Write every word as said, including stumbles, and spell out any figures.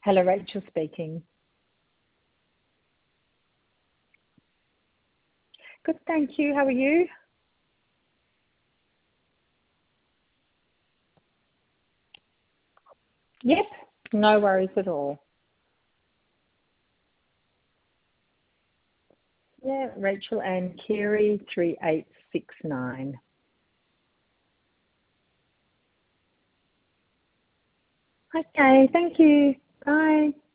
Hello, Rachel speaking. Good, thank you. How are you? Yep, no worries at all. Yeah, Rachel and Kiri, three eight six nine. Okay, thank you. Bye.